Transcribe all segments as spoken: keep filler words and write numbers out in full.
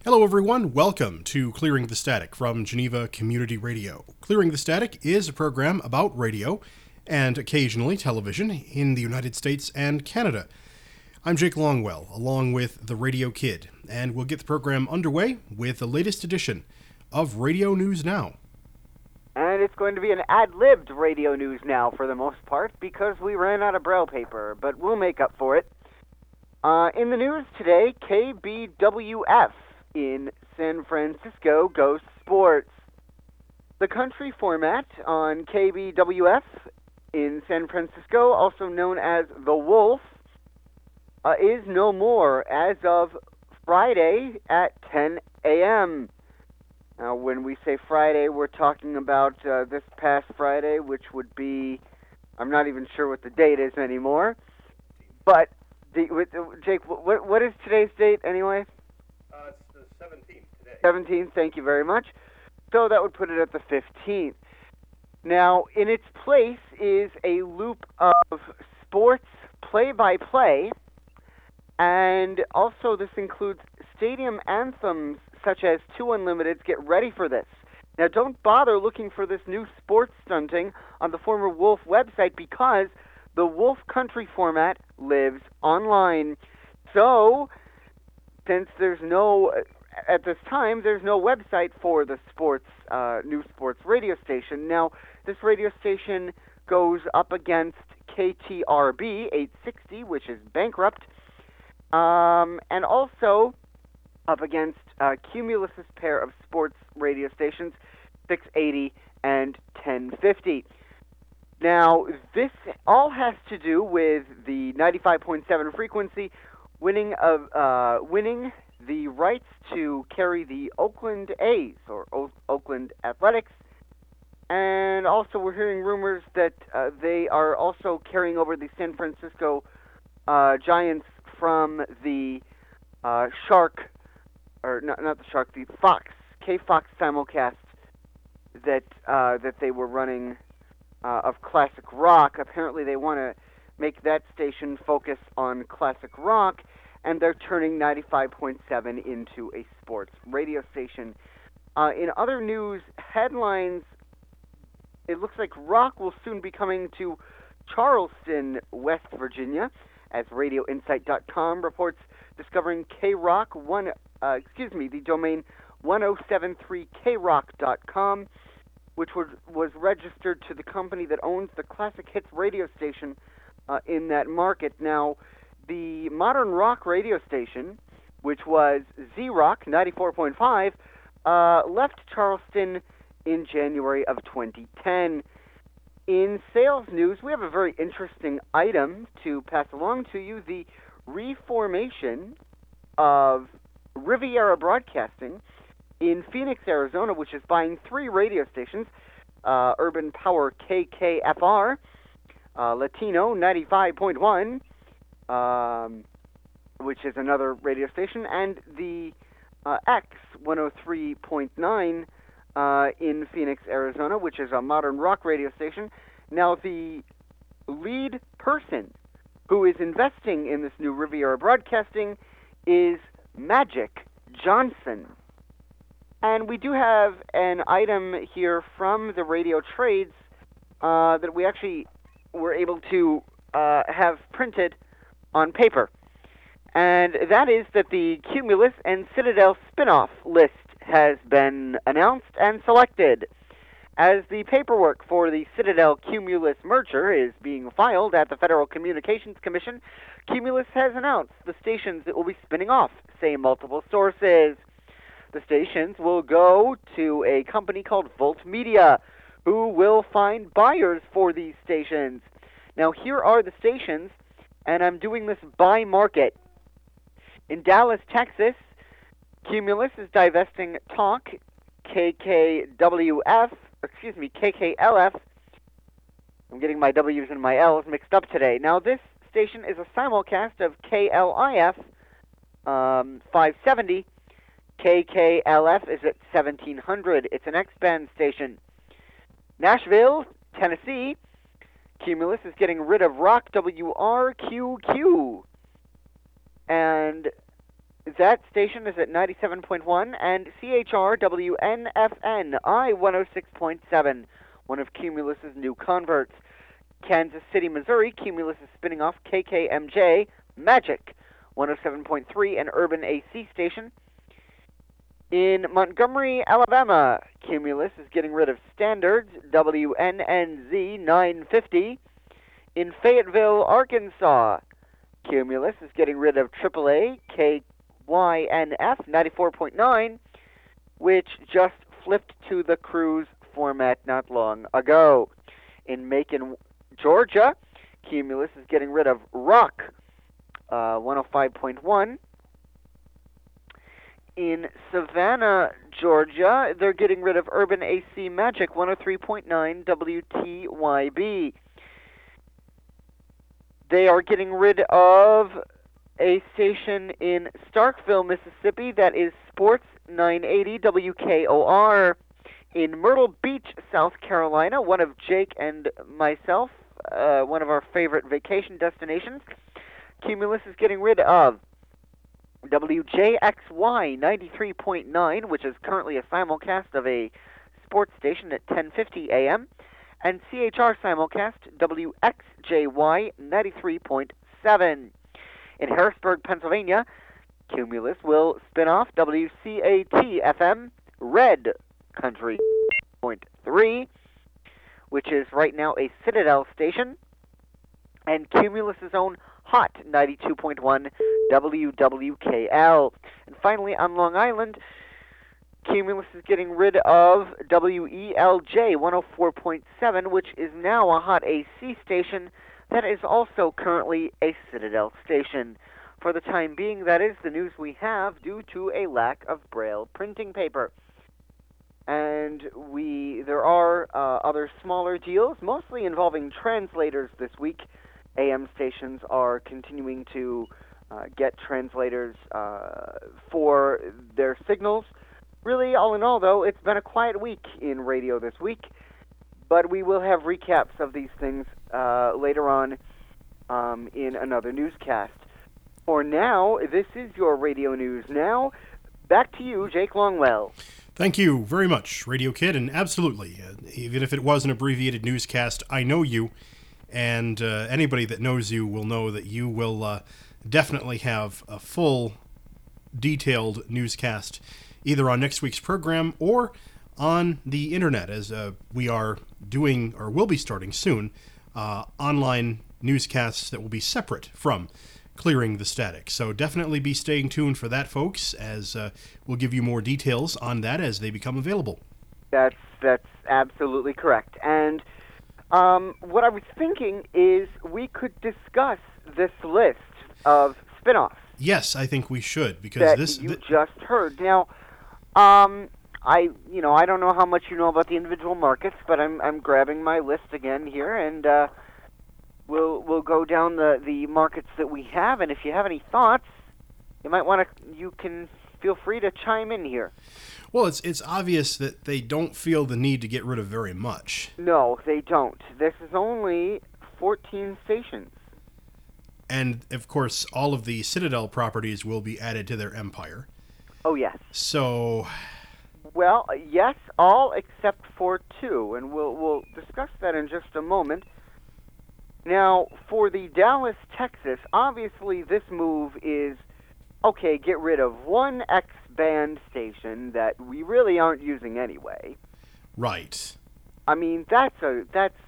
Hello everyone, welcome to Clearing the Static from Geneva Community Radio. Clearing the Static is a program about radio and occasionally television in the United States and Canada. I'm Jake Longwell, along with the Radio Kid, and we'll get the program underway with the latest edition of Radio News Now. And it's going to be an ad-libbed Radio News Now for the most part because we ran out of Braille paper, but we'll make up for it. Uh, in the news today, K B W F in San Francisco goes sports. The country format on K B W F in San Francisco, also known as The Wolf, uh, is no more as of Friday at ten a.m. Now, when we say Friday, we're talking about uh, this past Friday, which would be, I'm not even sure what the date is anymore. But, the, with, uh, Jake, what, what is today's date anyway? Uh, it's the seventeenth today. seventeenth, thank you very much. So that would put it at the fifteenth. Now, in its place is a loop of sports play-by-play, and also this includes stadium anthems such as Two Unlimited's Get Ready for This. Now, don't bother looking for this new sports stunting on the former Wolf website because the Wolf Country format lives online. So, since there's no, at this time, there's no website for the sports, uh, new sports radio station. Now, this radio station goes up against K T R B eight sixty, which is bankrupt, um, and also up against uh, Cumulus's pair of sports radio stations, six eighty and ten fifty. Now, this all has to do with the ninety-five point seven frequency winning of uh, winning the rights to carry the Oakland A's, or o- Oakland Athletics, and also we're hearing rumors that uh, they are also carrying over the San Francisco uh, Giants from the uh, Shark, or not, not the Shark, the Fox, K-Fox simulcast that uh, that they were running uh, of classic rock. Apparently they want to make that station focus on classic rock, and they're turning ninety-five point seven into a sports radio station. Uh, in other news headlines, it looks like rock will soon be coming to Charleston, West Virginia, as radio insight dot com reports discovering K-Rock one, uh, excuse me, the domain one oh seven three K rock dot com, which was, was registered to the company that owns the Classic Hits radio station uh, in that market. Now, the modern rock radio station, which was Z-Rock ninety-four point five, uh, left Charleston in January of twenty ten. In sales news, we have a very interesting item to pass along to you, the reformation of Riviera Broadcasting in Phoenix, Arizona, which is buying three radio stations, uh, Urban Power K K F R, uh, Latino ninety-five point one, um, which is another radio station, and the uh, X one oh three point nine uh, in Phoenix, Arizona, which is a modern rock radio station. Now, the lead person who is investing in this new Riviera Broadcasting is Magic Johnson. And we do have an item here from the radio trades uh, that we actually were able to uh, have printed on paper. And that is that the Cumulus and Citadel spinoff list has been announced and selected. As the paperwork for the Citadel-Cumulus merger is being filed at the Federal Communications Commission, Cumulus has announced the stations it will be spinning off, say multiple sources. The stations will go to a company called Volt Media, who will find buyers for these stations. Now, here are the stations, and I'm doing this by market. In Dallas, Texas, Cumulus is divesting Talk, K K W F, excuse me, K K L F. I'm getting my W's and my L's mixed up today. Now, this station is a simulcast of K L I F um, five seventy. K K L F is at seventeen hundred. It's an X-band station. Nashville, Tennessee, Cumulus is getting rid of Rock W R Q Q. And That station is at ninety-seven point one, and C H R W N F N I one oh six point seven, one of Cumulus's new converts. Kansas City, Missouri, Cumulus is spinning off K K M J Magic one oh seven point three, an urban A C station. In Montgomery, Alabama, Cumulus is getting rid of Standards W N N Z nine fifty. In Fayetteville, Arkansas, Cumulus is getting rid of triple A K Y N F ninety-four point nine, which just flipped to the cruise format not long ago. In Macon, Georgia, Cumulus is getting rid of Rock uh, one oh five point one. In Savannah, Georgia, they're getting rid of Urban A C Magic one oh three point nine W T Y B. They are getting rid of a station in Starkville, Mississippi, that is Sports nine eighty W K O R. In Myrtle Beach, South Carolina, one of Jake and myself, uh, one of our favorite vacation destinations, Cumulus is getting rid of W J X Y ninety-three point nine, which is currently a simulcast of a sports station at ten fifty a m, and C H R simulcast W X J Y ninety-three point seven. In Harrisburg, Pennsylvania, Cumulus will spin off W C A T F M Red Country point three, which is right now a Citadel station, and Cumulus's own Hot ninety-two point one W W K L. And finally, on Long Island, Cumulus is getting rid of W E L J one oh four point seven, which is now a Hot A C station that is also currently a Citadel station. For the time being, that is the news we have due to a lack of Braille printing paper. And we there are uh, other smaller deals, mostly involving translators this week. A M stations are continuing to uh, get translators uh, for their signals. Really, all in all, though, it's been a quiet week in radio this week, but we will have recaps of these things uh, later on um, in another newscast. For now, this is your Radio News Now. Back to you, Jake Longwell. Thank you very much, Radio Kid, and absolutely, uh, even if it was an abbreviated newscast, I know you. And uh, anybody that knows you will know that you will uh, definitely have a full, detailed newscast either on next week's program or on the internet, as uh, we are doing, or will be starting soon, uh, online newscasts that will be separate from Clearing the Static. So definitely be staying tuned for that, folks, as uh, we'll give you more details on that as they become available. That's, that's absolutely correct. And Um, what I was thinking is we could discuss this list of spin-offs. Yes, I think we should, because that this you th- just heard. Now, um, I you know I don't know how much you know about the individual markets, but I'm I'm grabbing my list again here, and uh, we'll we'll go down the the markets that we have, and if you have any thoughts, you might want to you can feel free to chime in here. Well, it's it's obvious that they don't feel the need to get rid of very much. No, they don't. This is only fourteen stations. And, of course, all of the Citadel properties will be added to their empire. Oh, yes. So... Well, yes, all except for two, and we'll we'll discuss that in just a moment. Now, for the Dallas, Texas, obviously this move is, okay, get rid of one X-band station that we really aren't using anyway. Right. I mean, that's a that's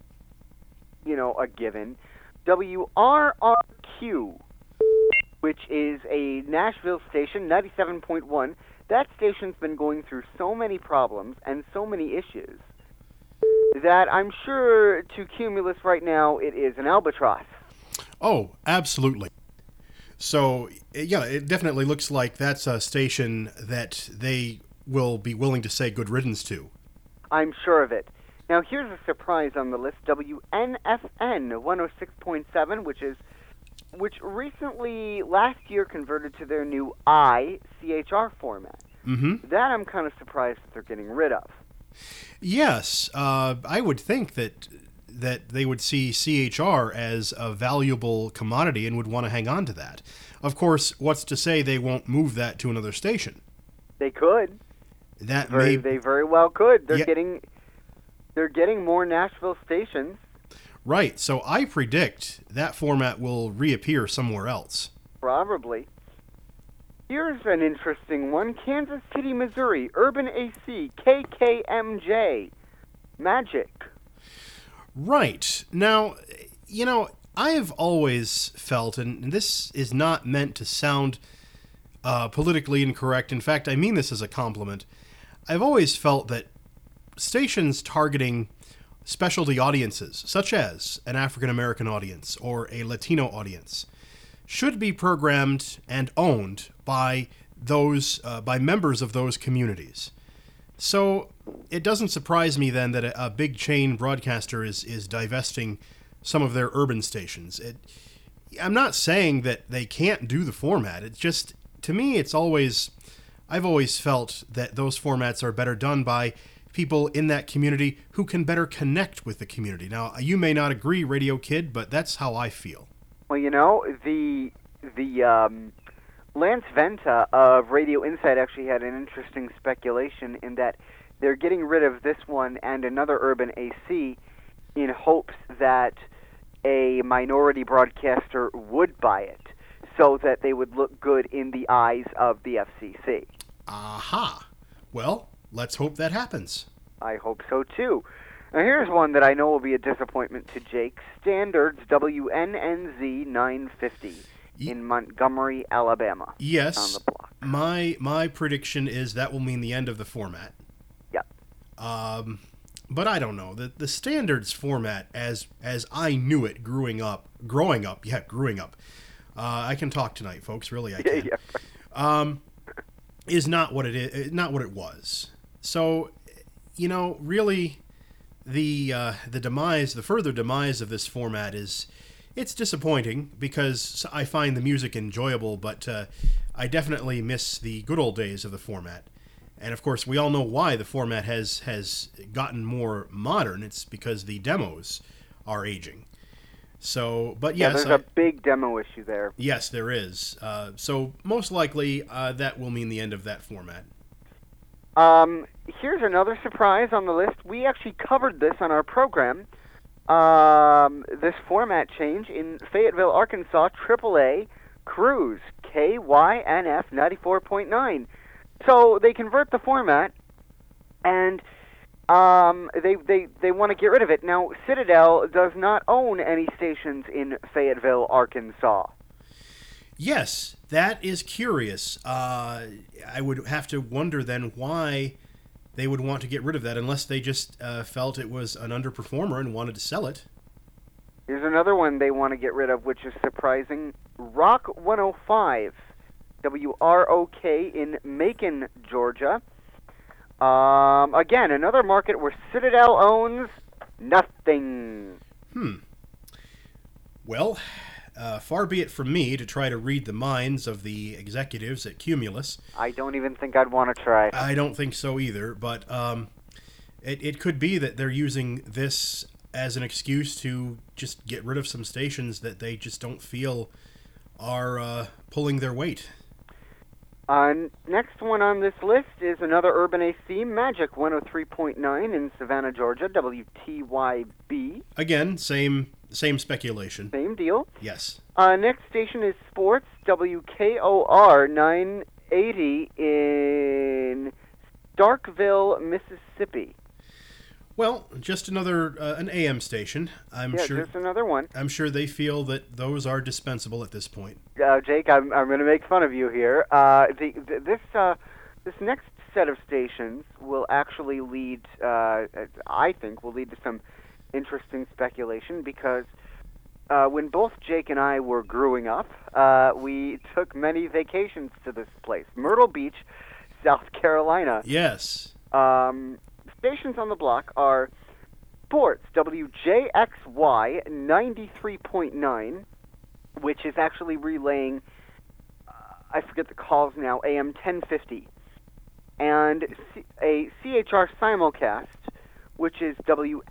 you know a given. W R R Q, which is a Nashville station, ninety-seven point one. That station's been going through so many problems and so many issues that I'm sure to Cumulus right now it is an albatross. Oh, absolutely. So, yeah, it definitely looks like that's a station that they will be willing to say good riddance to. I'm sure of it. Now, here's a surprise on the list. W N F N one oh six point seven, which is which recently, last year, converted to their new I C H R format. Mm-hmm. That I'm kind of surprised that they're getting rid of. Yes, uh, I would think that that they would see C H R as a valuable commodity and would want to hang on to that. Of course, what's to say they won't move that to another station? They could. That very, may They very well could. They're yeah. getting they're getting more Nashville stations. Right. So I predict that format will reappear somewhere else. Probably. Here's an interesting one. Kansas City, Missouri, Urban A C, K K M J, Magic. Right. Now, you know, I have always felt, and this is not meant to sound uh, politically incorrect. In fact, I mean this as a compliment. I've always felt that stations targeting specialty audiences, such as an African American audience or a Latino audience, should be programmed and owned by those uh, by members of those communities. So it doesn't surprise me then that a, a big chain broadcaster is is divesting some of their urban stations. It, I'm not saying that they can't do the format. It's just, to me, it's always I've always felt that those formats are better done by people in that community who can better connect with the community. Now, you may not agree, Radio Kid, but that's how I feel. Well, you know, the the um, Lance Venta of Radio Insight actually had an interesting speculation in that they're getting rid of this one and another Urban A C in hopes that a minority broadcaster would buy it so that they would look good in the eyes of the F C C. Aha. Well, let's hope that happens. I hope so, too. Now, here's one that I know will be a disappointment to Jake. Standards W N N Z nine fifty in Montgomery, Alabama. Yes. On the block. My my prediction is that will mean the end of the format. Yep. Um, but I don't know. The the standards format, as as I knew it growing up, growing up, yeah, growing up. Uh, I can talk tonight, folks. Really, I can. yeah. Um, is not what it is. Not what it was. So, you know, really, the uh, the demise, the further demise of this format is, it's disappointing because I find the music enjoyable, but uh, I definitely miss the good old days of the format. And of course, we all know why the format has has gotten more modern. It's because the demos are aging. So, but yes, yeah, there's I, a big demo issue there. Yes, there is. Uh, so most likely, uh, that will mean the end of that format. Um, here's another surprise on the list. We actually covered this on our program. Um, this format change in Fayetteville, Arkansas, triple A Cruise, K Y N F ninety-four point nine. So they convert the format, and um, they they they want to get rid of it. Now, Citadel does not own any stations in Fayetteville, Arkansas. Yes, that is curious. Uh, I would have to wonder then why they would want to get rid of that, unless they just uh, felt it was an underperformer and wanted to sell it. Here's another one they want to get rid of, which is surprising. Rock one oh five, W R O K in Macon, Georgia. Um, again, another market where Citadel owns nothing. Hmm. Well, uh, far be it from me to try to read the minds of the executives at Cumulus. I don't even think I'd want to try. I don't think so either, but um, it, it could be that they're using this as an excuse to just get rid of some stations that they just don't feel are uh, pulling their weight. Uh, next one on this list is another Urban A C, Magic one oh three point nine in Savannah, Georgia, W T Y B. Again, same same speculation. Same deal. Yes. Uh, next station is Sports, W K O R nine eighty in Starkville, Mississippi. Well, just another uh, an A M station. I'm yeah, sure. just another one. I'm sure they feel that those are dispensable at this point. Uh, Jake, I'm I'm going to make fun of you here. Uh, the, the this uh this next set of stations will actually lead, uh, I think, will lead to some interesting speculation because uh, when both Jake and I were growing up, uh, we took many vacations to this place, Myrtle Beach, South Carolina. Yes. Um. Stations on the block are Sports, W J X Y ninety-three point nine, which is actually relaying, uh, I forget the calls now, A M ten fifty, and C- a C H R simulcast, which is W X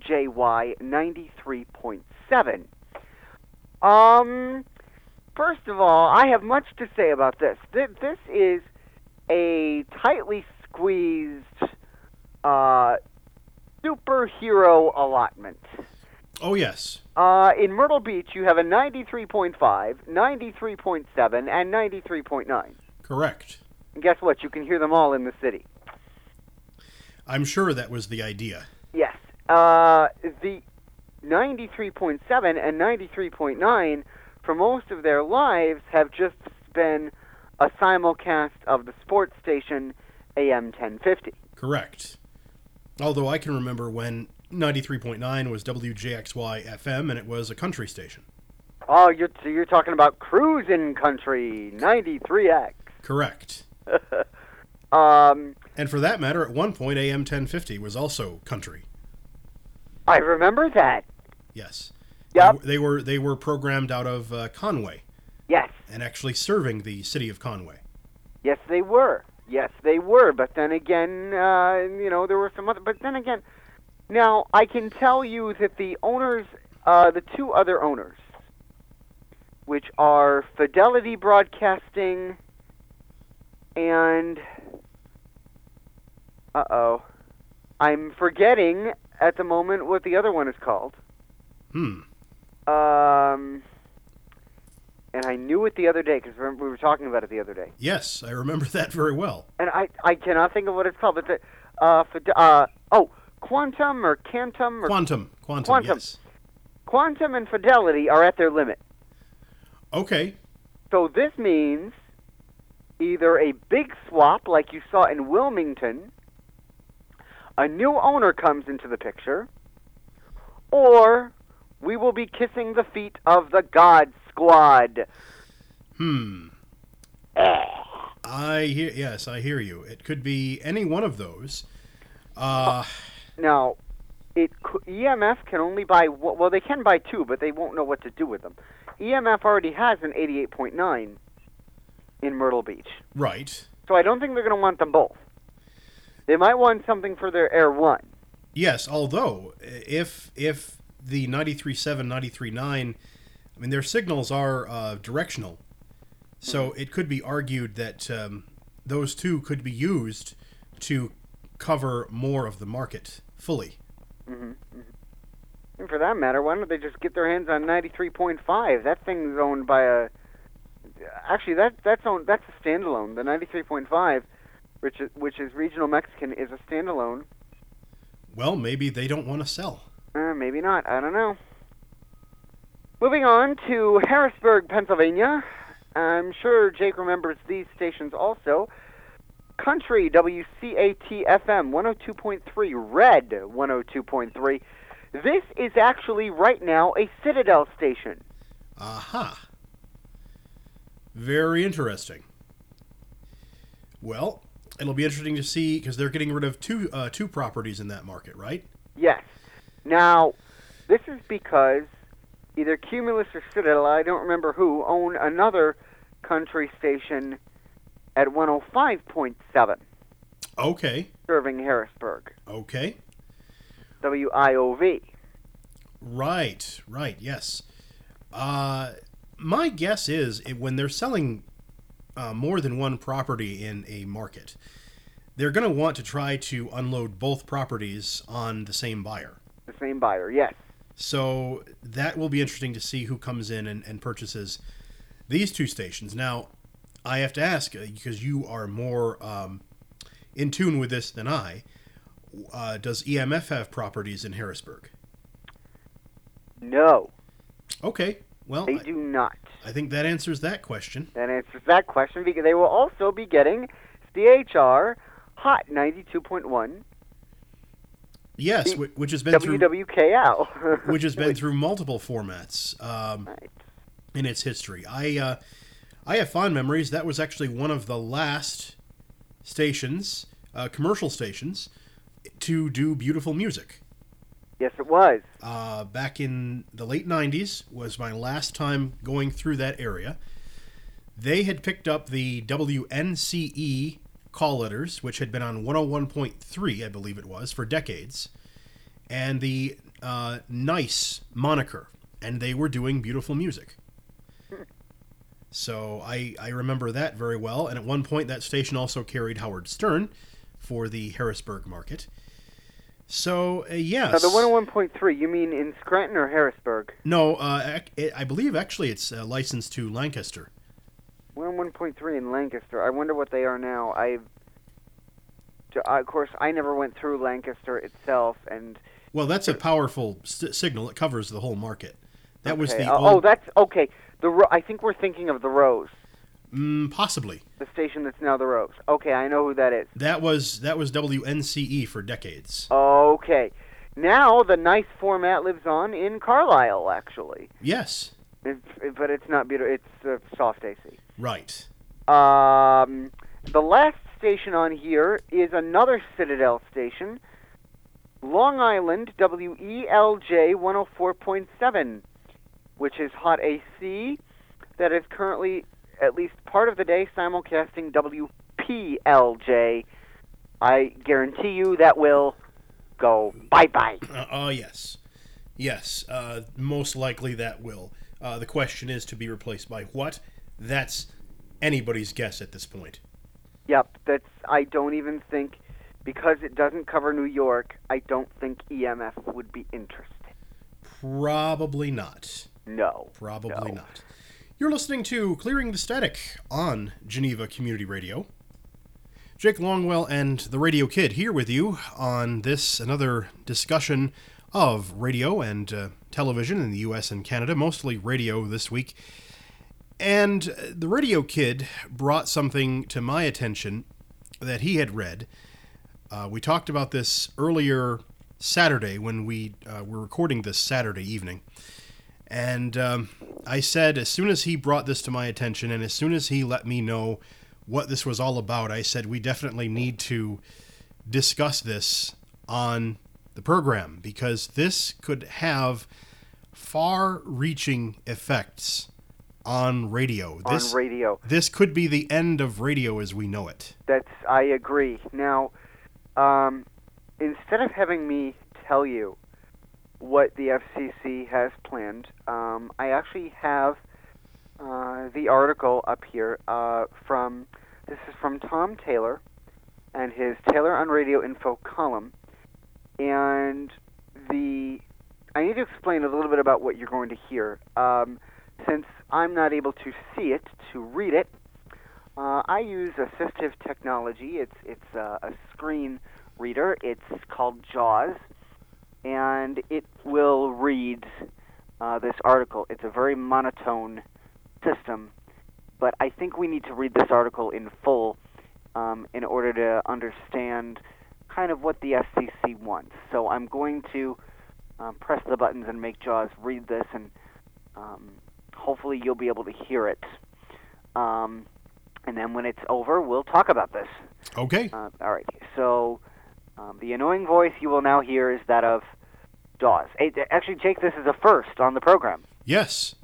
J Y ninety-three point seven. Um, first of all, I have much to say about this. Th- This is a tightly squeezed uh, superhero allotment. Oh, yes. Uh, in Myrtle Beach, you have a ninety-three point five, ninety-three point seven, and ninety-three point nine. Correct. And guess what? You can hear them all in the city. I'm sure that was the idea. Yes. Uh, the ninety-three point seven and ninety-three point nine, for most of their lives, have just been a simulcast of the sports station A M ten fifty. Correct. Although I can remember when ninety-three point nine was W J X Y F M and it was a country station. Oh, you're, so you're talking about Cruisin' Country ninety-three X. Correct. um, And for that matter, at one point, A M ten fifty was also country. I remember that. Yes. Yep. They, they were they were programmed out of uh, Conway Yes. and actually serving the city of Conway. Yes, they were. Yes, they were. But then again, uh, you know, there were some other. But then again, now I can tell you that the owners, uh, the two other owners, which are Fidelity Broadcasting and, uh oh, I'm forgetting at the moment what the other one is called. Hmm. Um. And I knew it the other day because we were talking about it the other day. Yes, I remember that very well. And I, I cannot think of what it's called, but the, uh, Fide- uh, oh, Quantum or Cantum or Quantum. Quantum, Quantum. yes. Quantum and Fidelity are at their limit. Okay. So this means either a big swap like you saw in Wilmington, a new owner comes into the picture, or we will be kissing the feet of the God Squad. Hmm. Eh. I hear. Yes, I hear you. It could be any one of those. Uh, Now, it cou- E M F can only buy, w- well, they can buy two, but they won't know what to do with them. E M F already has an eighty-eight point nine in Myrtle Beach, right. so I don't think they're going to want them both. They might want something for their Air one. Yes, although if if the ninety-three point seven, ninety-three point nine, I mean, their signals are uh, directional, so Mm-hmm. it could be argued that um, those two could be used to cover more of the market fully. Mm-hmm. Mm-hmm. And for that matter, why don't they just get their hands on ninety-three point five? That thing's owned by a... Actually, that that's owned, that's a standalone. The ninety-three point five, which is, which is Regional Mexican, is a standalone. Well, maybe they don't want to sell. Uh, maybe not. I don't know. Moving on to Harrisburg, Pennsylvania. I'm sure Jake remembers these stations also. Country, W C A T F M, one oh two point three. Red, one oh two point three. This is actually, right now, a Citadel station. Aha. Very interesting. Well, it'll be interesting to see, because they're getting rid of two uh, two properties in that market, right? Yes. Now, this is because either Cumulus or Citadel, I don't remember who, own another country station at one oh five point seven, Okay. serving Harrisburg. Okay. W I O V. Right, right, yes. Uh, my guess is it, when they're selling uh, more than one property in a market, they're going to want to try to unload both properties on the same buyer. The same buyer, yes. So that will be interesting to see who comes in and, and purchases these two stations. Now, I have to ask, uh, because you are more um, in tune with this than I, uh, does E M F have properties in Harrisburg? No, Okay, well, they I, do not. I think that answers that question. That answers that question, because they will also be getting C H R Hot ninety-two point one. Yes, wh- which has been through W W K L. which has been through multiple formats um, Right. in its history. I uh, I have fond memories. That was actually one of the last stations, uh, commercial stations, to do beautiful music. Yes, it was. Uh, back in the late nineties was my last time going through that area. They had picked up the W N C E call letters, which had been on one oh one point three, I believe it was, for decades. And the uh, nice moniker, and they were doing beautiful music. So I, I remember that very well. And at one point, that station also carried Howard Stern for the Harrisburg market. So, uh, yes. Now, the one oh one point three, you mean in Scranton or Harrisburg? No, uh, I believe actually it's uh, licensed to Lancaster. one oh one point three in Lancaster. I wonder what they are now. I've, of course, I never went through Lancaster itself. and Well, that's a powerful st- signal. It covers the whole market. That okay. was the uh, old... Oh, that's... Okay. The Ro- I think we're thinking of the Rose. Mm, possibly. The station that's now the Rose. Okay, I know who that is. That was that was W N C E for decades. Okay. Now the nice format lives on in Carlisle, actually. Yes. It's, but it's not beautiful. It's uh, soft A C. Right. Um, the last station on here is another Citadel station, Long Island W E L J one oh four point seven, which is hot A C that is currently, at least part of the day, simulcasting W P L J. I guarantee you that will go bye-bye. Uh, oh, yes. Yes, uh, most likely that will. Uh, the question is to be replaced by what? That's anybody's guess at this point. Yep, that's, I don't even think, because it doesn't cover New York, I don't think E M F would be interested. Probably not. No. Probably no. not. You're listening to Clearing the Static on Geneva Community Radio. Jake Longwell and the Radio Kid here with you on this, another discussion of radio and uh, television in the U S and Canada, mostly radio this week. And the Radio Kid brought something to my attention that he had read. Uh, we talked about this earlier Saturday when we uh, were recording this Saturday evening. And um, I said, as soon as he brought this to my attention and as soon as he let me know what this was all about, I said, we definitely need to discuss this on the program because this could have far-reaching effects on radio. On this, radio. This could be the end of radio as we know it. That's, I agree. Now, um, instead of having me tell you what the F C C has planned, um, I actually have uh, the article up here uh, from, this is from Tom Taylor and his Taylor on Radio Info column. And the, I need to explain a little bit about what you're going to hear. Um, since I'm not able to see it, to read it, uh, I use assistive technology. It's, it's uh, a screen reader. It's called JAWS. And it will read uh, this article. It's a very monotone system, but I think we need to read this article in full um, in order to understand kind of what the F C C wants. So I'm going to um, press the buttons and make JAWS read this, and um, hopefully you'll be able to hear it. Um, and then when it's over, we'll talk about this. Okay. Uh, all right. So... Um, the annoying voice you will now hear is that of JAWS. Hey, actually, Jake, this is a first on the program. Yes.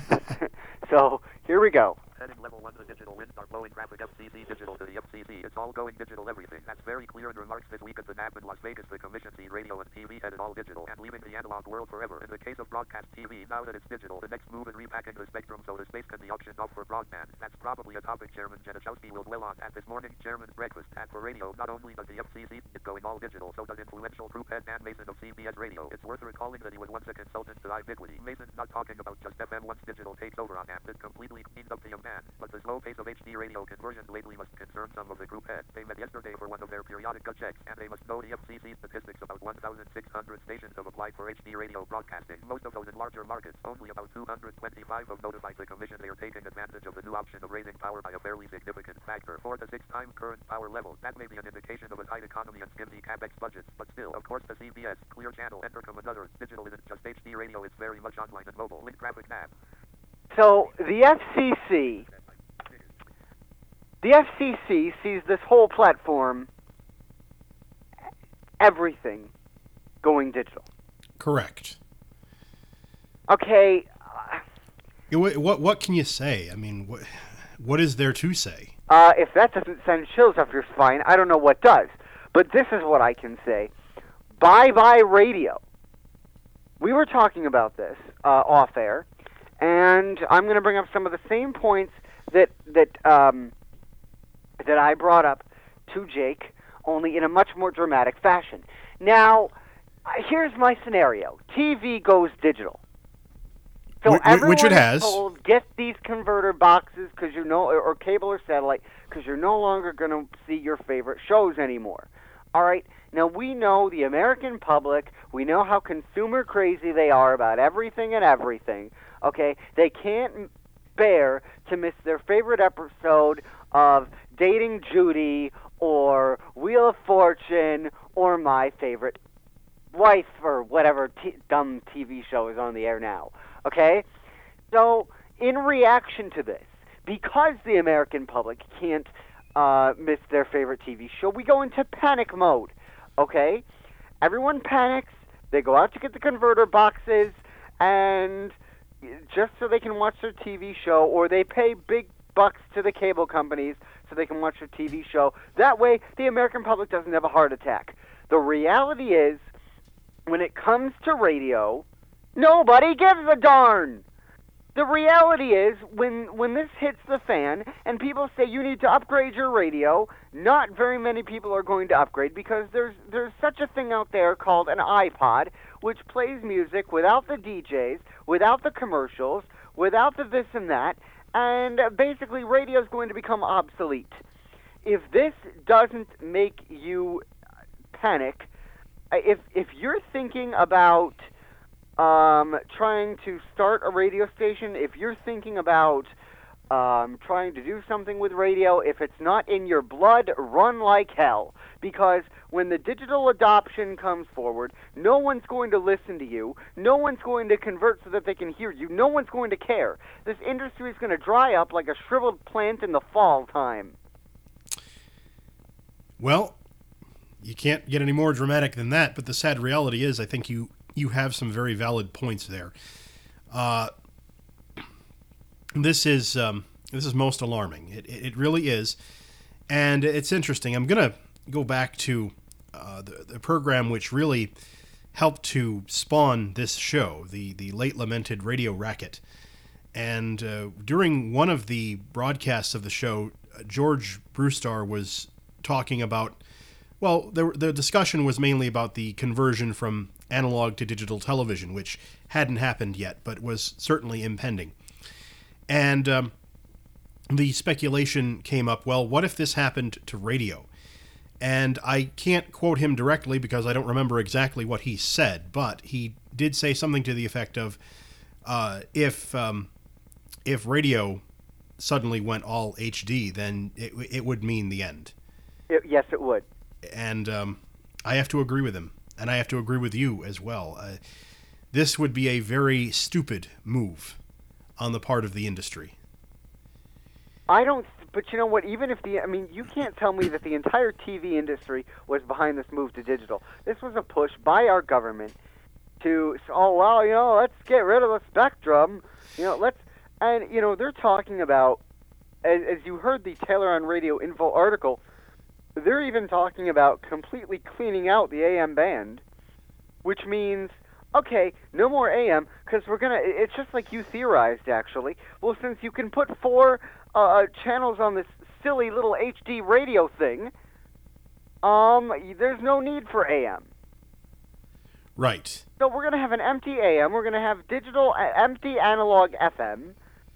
So, here we go. Setting level one, the digital winds are blowing traffic F C C digital to the F C C. It's all going digital everything. That's very clear in remarks this week at the N A B in Las Vegas. The commission sees radio and T V headed all digital and leaving the analog world forever. In the case of broadcast T V, now that it's digital, the next move is repacking the spectrum so the space can be auctioned off for broadband. That's probably a topic Chairman Janichowski will dwell on at this morning's Chairman's Breakfast. And for radio, not only does the F C C is going all digital, so does influential group head Dan Mason of C B S Radio. It's worth recalling that he was once a consultant to Ubiquity. Mason's not talking about just F M once digital takes over on amp. It completely cleans up the man. But the slow pace of H D radio conversion lately must concern some of the group heads. They met yesterday for one of their periodic gut checks, and they must know the F C C statistics. About one thousand six hundred stations have applied for H D radio broadcasting, most of those in larger markets. Only about two hundred twenty-five have notified the commission they are taking advantage of the new option of raising power by a fairly significant factor, four to six times current power levels. That may be an indication of a tight economy and skimpy capex budgets, but still, of course, the C B S, Clear Channel, Entercom, and others. Digital isn't just H D radio, it's very much online and mobile. Link traffic N A B. So, the F C C... The F C C sees this whole platform, everything, going digital. Correct. Okay. Uh, Yeah, What, what what can you say? I mean, what what is there to say? uh, if that doesn't send chills up your spine, I don't know what does. But this is what I can say. Bye-bye radio. we were talking about this uh, off air, and I'm going to bring up some of the same points that that um, that I brought up to Jake, only in a much more dramatic fashion. Now, uh, here's my scenario: T V goes digital. So Wh- wh- everyone which it is has. told, get these converter boxes because you know, or, or cable or satellite, because you're no longer going to see your favorite shows anymore. All right. Now we know the American public. We know how consumer crazy they are about everything and everything. Okay, they can't bear to miss their favorite episode of Dating Judy or Wheel of Fortune or My Favorite Wife or whatever t- dumb T V show is on the air now. Okay? So, in reaction to this, because the American public can't uh, miss their favorite T V show, we go into panic mode. Okay? Everyone panics. They go out to get the converter boxes, and just so they can watch their T V show, or they pay big bucks to the cable companies so they can watch their T V show. That way, the American public doesn't have a heart attack. The reality is, when it comes to radio, nobody gives a darn. The reality is, when when this hits the fan and people say you need to upgrade your radio, not very many people are going to upgrade because there's there's such a thing out there called an iPod, which plays music without the D Js, without the commercials, without the this and that, and basically radio is going to become obsolete. If this doesn't make you panic, if if you're thinking about um, trying to start a radio station, if you're thinking about um, trying to do something with radio, if it's not in your blood, run like hell. Because when the digital adoption comes forward, no one's going to listen to you. No one's going to convert so that they can hear you. No one's going to care. This industry is going to dry up like a shriveled plant in the fall time. Well, you can't get any more dramatic than that, but the sad reality is I think you, you have some very valid points there. Uh, this is um, this is most alarming. It, it really is. And it's interesting. I'm going to go back to uh, the, the program which really helped to spawn this show, the, the late lamented Radio Racket. And uh, during one of the broadcasts of the show, uh, George Brewstar was talking about, well, the, the discussion was mainly about the conversion from analog to digital television, which hadn't happened yet, but was certainly impending. And um, the speculation came up, well, what if this happened to radio? And I can't quote him directly because I don't remember exactly what he said, but he did say something to the effect of, uh, if um, if radio suddenly went all H D, then it, it would mean the end. It, yes, it would. And um, I have to agree with him, and I have to agree with you as well. Uh, this would be a very stupid move on the part of the industry. I don't, but you know what, even if the, I mean, you can't tell me that the entire T V industry was behind this move to digital. This was a push by our government to, oh, well, you know, let's get rid of the spectrum, you know, let's, and, you know, they're talking about, as, as you heard the Taylor on Radio Info article, they're even talking about completely cleaning out the A M band, which means, okay, no more A M, because we're going to, it's just like you theorized, actually. Well, since you can put four uh, channels on this silly little H D radio thing, um, there's no need for A M. Right. So we're going to have an empty A M, we're going to have digital, uh, empty analog F M.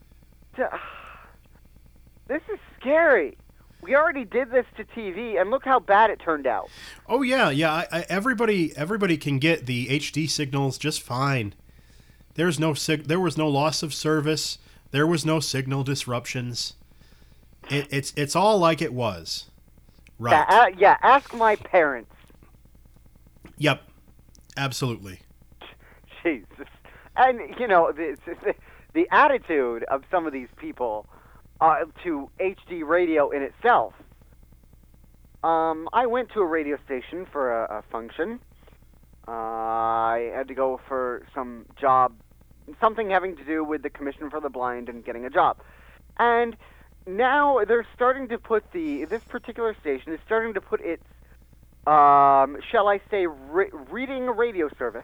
This is scary. We already did this to T V, and look how bad it turned out. Oh yeah, yeah. I, I, everybody, everybody can get the H D signals just fine. There's no sig- There was no loss of service. There was no signal disruptions. It, it's it's all like it was. Right. Yeah, uh, yeah. Ask my parents. Yep. Absolutely. Jesus. And you know the the, the attitude of some of these people. Uh, to H D radio in itself. Um, I went to a radio station for a, a function. Uh, I had to go for some job, something having to do with the Commission for the Blind and getting a job. And now they're starting to put the, this particular station is starting to put its, um, shall I say, re- reading radio service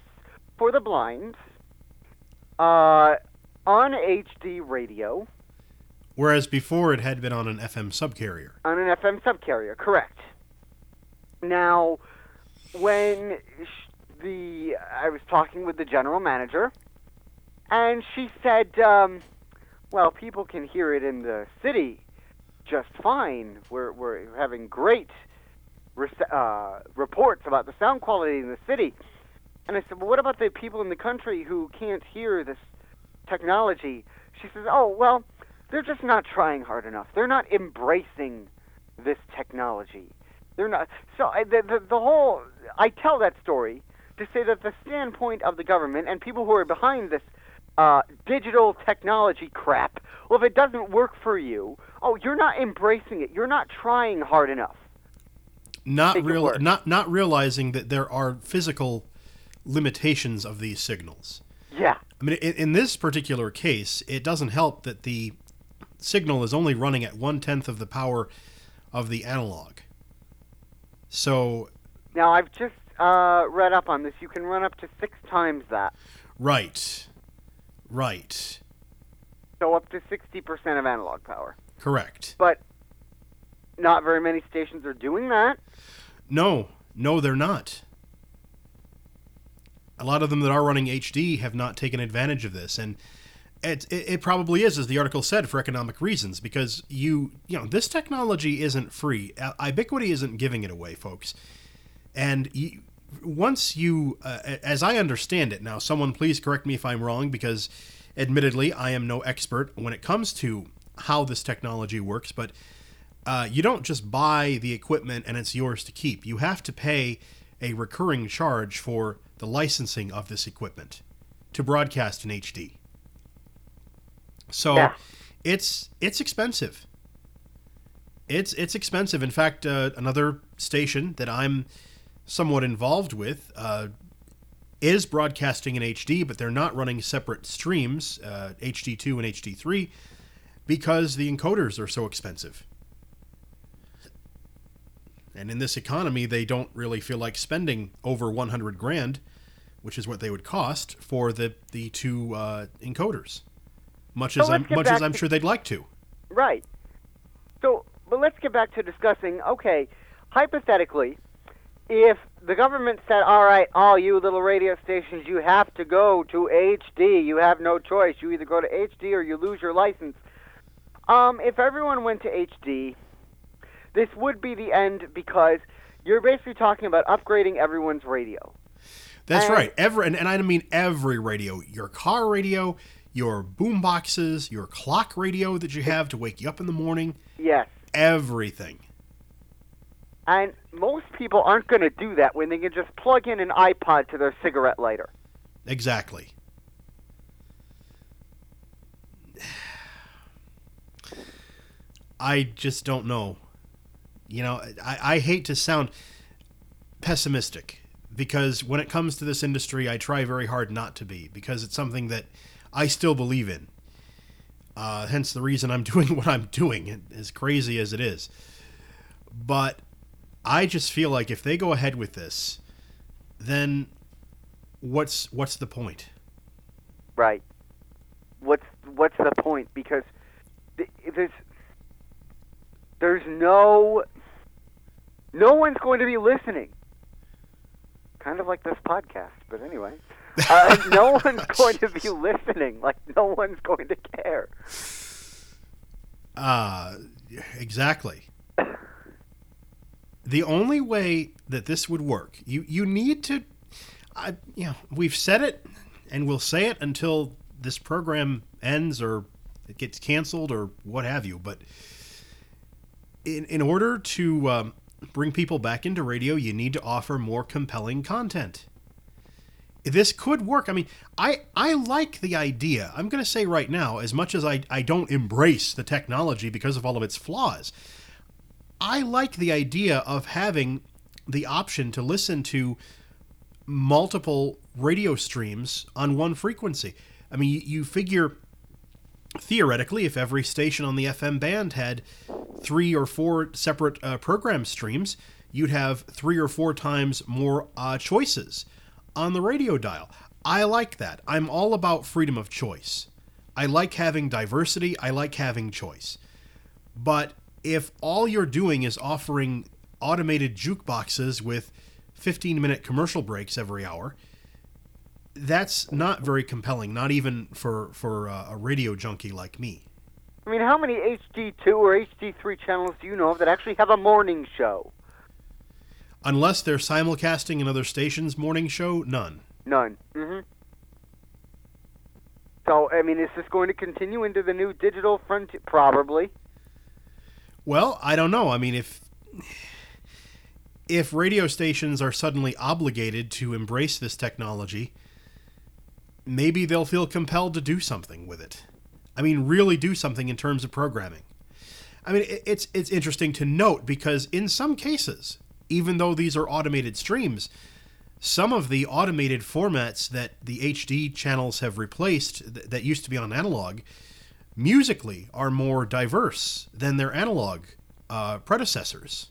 for the blind uh, on H D radio. Whereas before it had been on an F M subcarrier. On an F M subcarrier, correct. Now, when sh- the I was talking with the general manager, and she said, um, well, people can hear it in the city just fine. We're, we're having great uh, reports about the sound quality in the city. And I said, well, what about the people in the country who can't hear this technology? She says, oh, well, they're just not trying hard enough. They're not embracing this technology. They're not. So I, the, the, the whole, I tell that story to say that the standpoint of the government and people who are behind this uh, digital technology crap, well, if it doesn't work for you, oh, you're not embracing it. You're not trying hard enough. Not real, not not realizing that there are physical limitations of these signals. Yeah. I mean, in, in this particular case, it doesn't help that the signal is only running at one-tenth of the power of the analog. So... Now, I've just uh, read up on this. You can run up to six times that. Right. Right. So up to sixty percent of analog power. Correct. But not very many stations are doing that. No. No, they're not. A lot of them that are running H D have not taken advantage of this, and it, it, it probably is, as the article said, for economic reasons, because you, you know, this technology isn't free. Ubiquity isn't giving it away, folks. And you, once you, uh, as I understand it, now someone please correct me if I'm wrong, because admittedly I am no expert when it comes to how this technology works, but uh, you don't just buy the equipment and it's yours to keep. You have to pay a recurring charge for the licensing of this equipment to broadcast in H D. So yeah. it's it's expensive. It's it's expensive. In fact, uh, another station that I'm somewhat involved with uh, is broadcasting in H D, but they're not running separate streams, uh, H D two and H D three, because the encoders are so expensive. And in this economy, they don't really feel like spending over one hundred grand, which is what they would cost for the the two uh, encoders. Much so as I'm much as I'm to, sure they'd like to. Right. So, but let's get back to discussing. Okay, hypothetically, if the government said, "All right, all you little radio stations, you have to go to H D. You have no choice. You either go to H D or you lose your license." Um, if everyone went to H D, this would be the end, because you're basically talking about upgrading everyone's radio. That's and, right. Every and, and I mean every radio. Your car radio, your boom boxes, your clock radio that you have to wake you up in the morning. Yes. Everything. And most people aren't going to do that when they can just plug in an iPod to their cigarette lighter. Exactly. I just don't know. You know, I, I hate to sound pessimistic, because when it comes to this industry, I try very hard not to be, because it's something that I still believe in. Uh, hence the reason I'm doing what I'm doing, as crazy as it is. But I just feel like if they go ahead with this, then what's what's the point? Right. What's what's the point? Because there's there's no no one's going to be listening. Kind of like this podcast, but anyway. Uh, no one's going to be listening. Like, no one's going to care. Uh, exactly. The only way that this would work, you, you need to, I, you know, we've said it, and we'll say it until this program ends or it gets canceled or what have you, but in, in order to um, bring people back into radio, you need to offer more compelling content. This could work. I mean, I, I like the idea. I'm going to say right now, as much as I, I don't embrace the technology because of all of its flaws, I like the idea of having the option to listen to multiple radio streams on one frequency. I mean, you, you figure, theoretically, if every station on the F M band had three or four separate uh, program streams, you'd have three or four times more uh, choices on the radio dial. I like that. I'm all about freedom of choice. I like having diversity. I like having choice. But if all you're doing is offering automated jukeboxes with fifteen-minute commercial breaks every hour, that's not very compelling, not even for, for uh, a radio junkie like me. I mean, how many H D two or H D three channels do you know of that actually have a morning show? Unless they're simulcasting another station's morning show, none. None. Mm-hmm. So, I mean, is this going to continue into the new digital frontier? Probably. Well, I don't know. I mean, if if radio stations are suddenly obligated to embrace this technology, maybe they'll feel compelled to do something with it. I mean, really do something in terms of programming. I mean, it's it's interesting to note because in some cases, even though these are automated streams, some of the automated formats that the H D channels have replaced th- that used to be on analog, musically are more diverse than their analog uh, predecessors.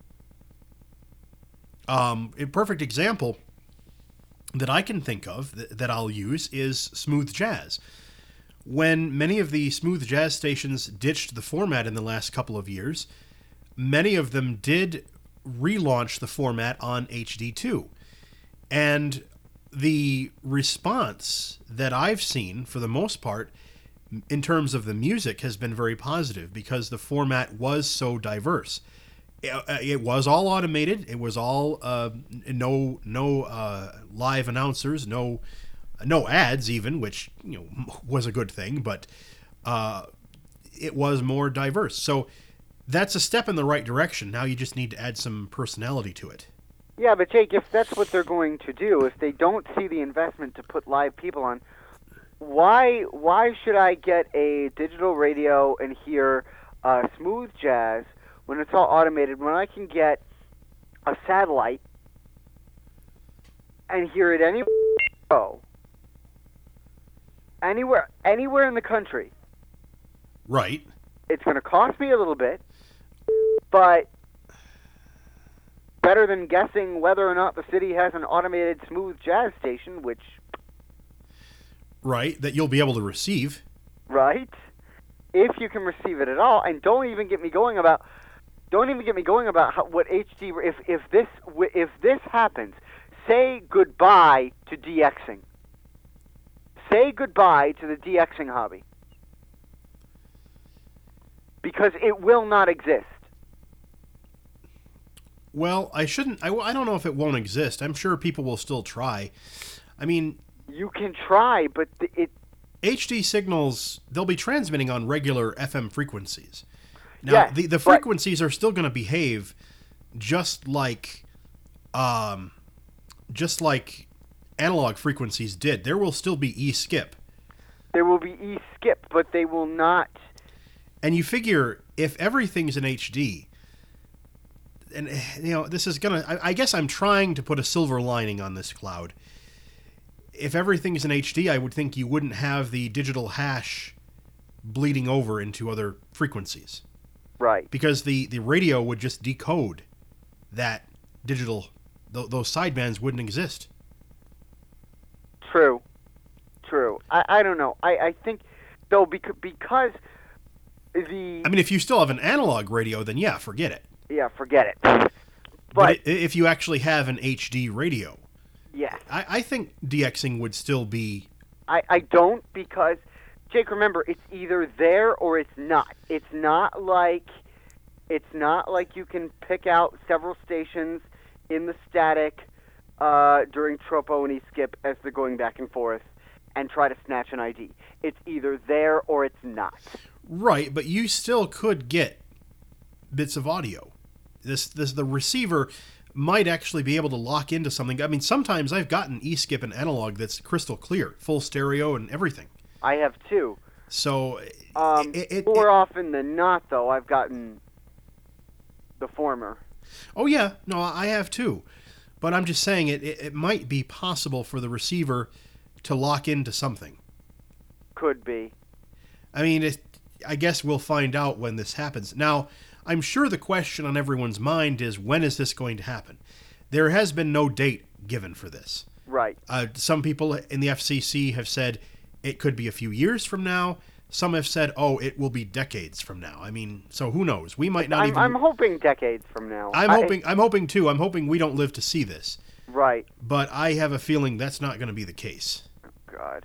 Um, a perfect example that I can think of th- that I'll use is smooth jazz. When many of the smooth jazz stations ditched the format in the last couple of years, many of them did relaunch the format on H D two. And the response that I've seen, for the most part, in terms of the music, has been very positive because the format was so diverse. It, it was all automated. It was all uh, no no uh, live announcers, no no ads even, which you know was a good thing. But uh, it was more diverse. So that's a step in the right direction. Now you just need to add some personality to it. Yeah, but Jake, if that's what they're going to do, if they don't see the investment to put live people on, why why should I get a digital radio and hear uh, smooth jazz when it's all automated, when I can get a satellite and hear it anywhere, oh, anywhere, anywhere in the country? Right. It's going to cost me a little bit, but better than guessing whether or not the city has an automated smooth jazz station, which... Right, that you'll be able to receive. Right? If you can receive it at all, and don't even get me going about... Don't even get me going about how, what H D... If, if, this, if this happens, say goodbye to DXing. Say goodbye to the DXing hobby. Because it will not exist. Well, I shouldn't... I, I don't know if it won't exist. I'm sure people will still try. I mean... You can try, but it... H D signals, they'll be transmitting on regular F M frequencies. Now, yes, the, the frequencies are still going to behave just like... Um, just like analog frequencies did. There will still be E-skip. There will be E-skip, but they will not... And you figure, if everything's in H D... And, you know, this is going to... I guess I'm trying to put a silver lining on this cloud. If everything's in H D, I would think you wouldn't have the digital hash bleeding over into other frequencies. Right. Because the, the radio would just decode that digital... Th- those sidebands wouldn't exist. True. True. I, I don't know. I, I think, though, because, because the... I mean, if you still have an analog radio, then yeah, forget it. Yeah, forget it. But, but if you actually have an H D radio, yes, I, I think DXing would still be... I, I don't because, Jake, remember, it's either there or it's not. It's not like it's not like you can pick out several stations in the static uh, during Tropo and E-skip as they're going back and forth and try to snatch an I D. It's either there or it's not. Right, but you still could get bits of audio. This, this the receiver might actually be able to lock into something. I mean, sometimes I've gotten E-skip and analog that's crystal clear, full stereo and everything. I have too. So, um, it, it, more it, often than not, though, I've gotten the former. Oh yeah, no, I have too. But I'm just saying it, it, it might be possible for the receiver to lock into something. Could be. I mean, it, I guess we'll find out when this happens. Now, I'm sure the question on everyone's mind is, when is this going to happen? There has been no date given for this. Right. Uh, some people in the F C C have said it could be a few years from now. Some have said, oh, it will be decades from now. I mean, so who knows? We might not I'm, even... I'm hoping decades from now. I'm I- hoping, I'm hoping too. I'm hoping we don't live to see this. Right. But I have a feeling that's not going to be the case. God.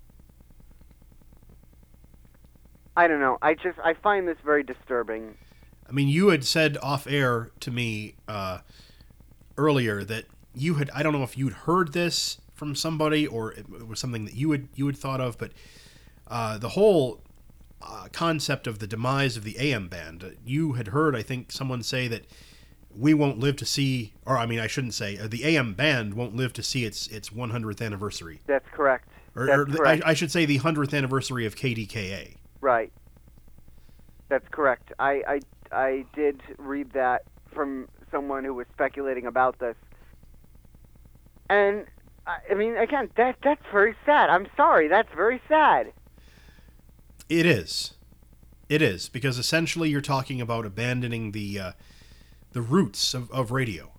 I don't know. I just, I find this very disturbing. I mean, you had said off air to me uh, earlier that you had, I don't know if you'd heard this from somebody or it was something that you had, you had thought of, but uh, the whole uh, concept of the demise of the A M band, uh, you had heard, I think, someone say that we won't live to see, or I mean, I shouldn't say, uh, the A M band won't live to see its its one hundredth anniversary. That's correct. Or, That's or the- correct. I, I should say the one hundredth anniversary of K D K A. Right. That's correct. I, I, I did read that from someone who was speculating about this. And, I I mean, again, that that's very sad. I'm sorry. That's very sad. It is. It is, because essentially you're talking about abandoning the uh, the roots of, of radio.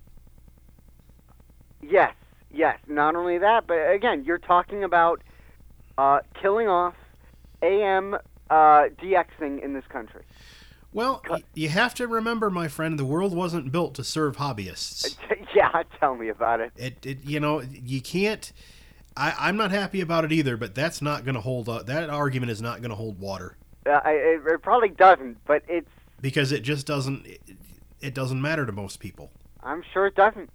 Yes, yes. Not only that, but again, you're talking about uh, killing off A M uh, DXing in this country. Well, y- you have to remember, my friend, the world wasn't built to serve hobbyists. Yeah, tell me about it. It, it you know, you can't... I, I'm not happy about it either, but that's not going to hold up. That argument is not going to hold water. Uh, I, it, it probably doesn't, but it's. Because it just doesn't... It, it doesn't matter to most people. I'm sure it doesn't.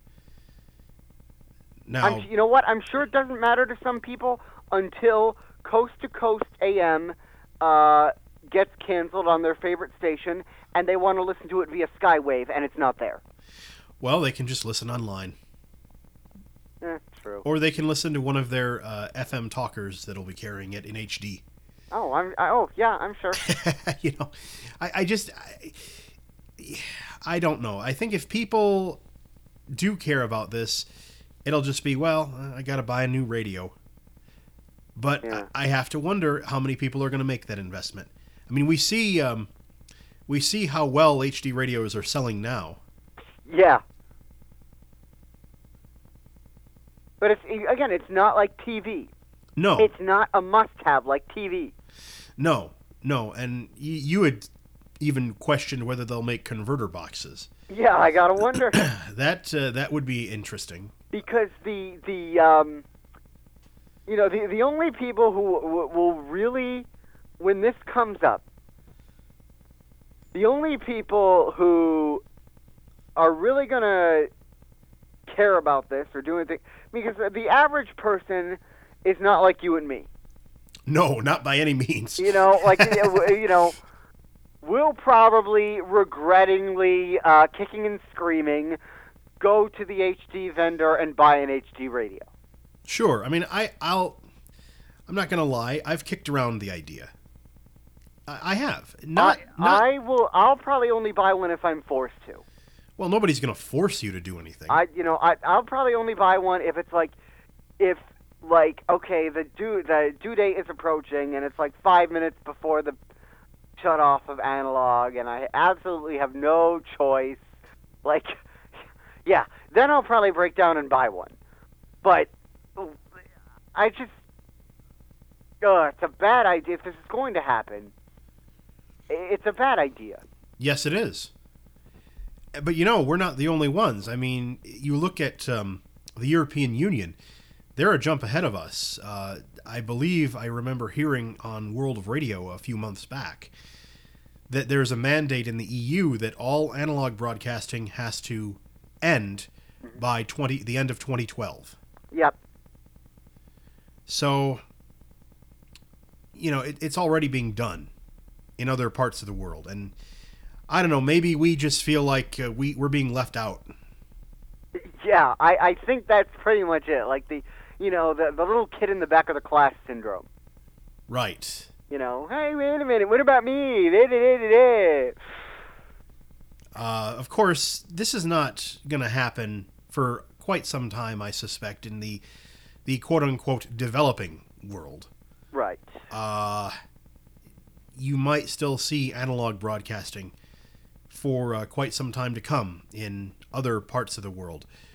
Now, I'm, you know what? I'm sure it doesn't matter to some people until Coast to Coast A M uh, gets canceled on their favorite station, and they want to listen to it via Skywave, and it's not there. well, they can just listen online. Eh, true. Or they can listen to one of their uh, F M talkers that'll be carrying it in H D. Oh, I'm. I, oh, yeah, I'm sure. you know, I, I just, I, I don't know. I think if people do care about this, it'll just be, well, I got to buy a new radio. But Yeah. I, I have to wonder how many people are going to make that investment. I mean, we see, um, we see how well H D radios are selling now. Yeah. But it's again, it's not like T V. No, It's not a must-have like T V. no, no. And y- you had even questioned whether they'll make converter boxes. Yeah, I gotta wonder. That uh, that would be interesting. Because the the um, you know the the only people who w- will really, when this comes up, the only people who are really gonna care about this or do anything, because the average person is not like you and me. No, not by any means. You know, like you know, we'll probably regrettingly, uh, kicking and screaming, go to the H D vendor and buy an H D radio. Sure. I mean, I, I'll. I'm not gonna lie. I've kicked around the idea. I, I have. Not. I, not. I will. I'll probably only buy one if I'm forced to. Well, nobody's gonna force you to do anything. I, you know, I, I'll probably only buy one if it's like, if like, okay, the due the due date is approaching and it's like five minutes before the shut off of analog, and I absolutely have no choice. Like, yeah, then I'll probably break down and buy one. But I just, uh, it's a bad idea. If this is going to happen, it's a bad idea. Yes, it is. But you know, we're not the only ones. I mean, you look at um, the European Union. They're a jump ahead of us. Uh, I believe I remember hearing on World of Radio a few months back that there's a mandate in the E U that all analog broadcasting has to end by twenty the end of twenty twelve. Yep. So, you know, it, it's already being done in other parts of the world. And I don't know, maybe we just feel like uh, we, we're being left out. Yeah, I, I think that's pretty much it. Like the, you know, the the little kid in the back of the class syndrome. Right. You know, hey, wait a minute, what about me? Da, da, da, da, da. Uh, of course, this is not going to happen for quite some time, I suspect, in the the quote-unquote developing world. Right. Uh, you might still see analog broadcasting for uh, quite some time to come in other parts of the world.